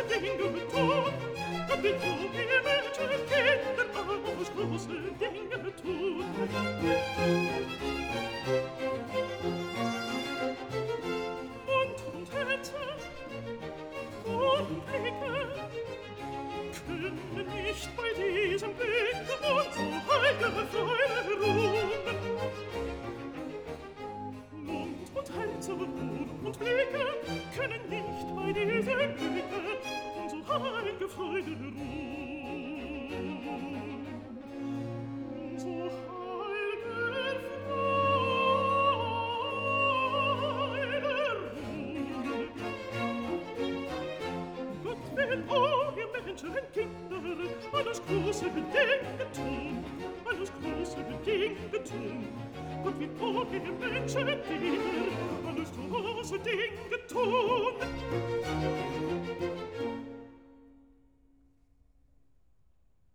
Dinge tun. Gott wird so viele Menschen kennen, alles große Dinge tun. Und Tänze und Blicke können nicht bei diesem Blick und so heile Freude ruhen. Mund und Hälse, Mund und Blicke können nicht bei diesem Blicke und so heile Freude ruhen. So heile Freude ruhen. Gott will ihr Menschenkinder alles große Dinge tun, alles große Dinge tun. Gott will ihr Menschenkinder alles große Dinge tun.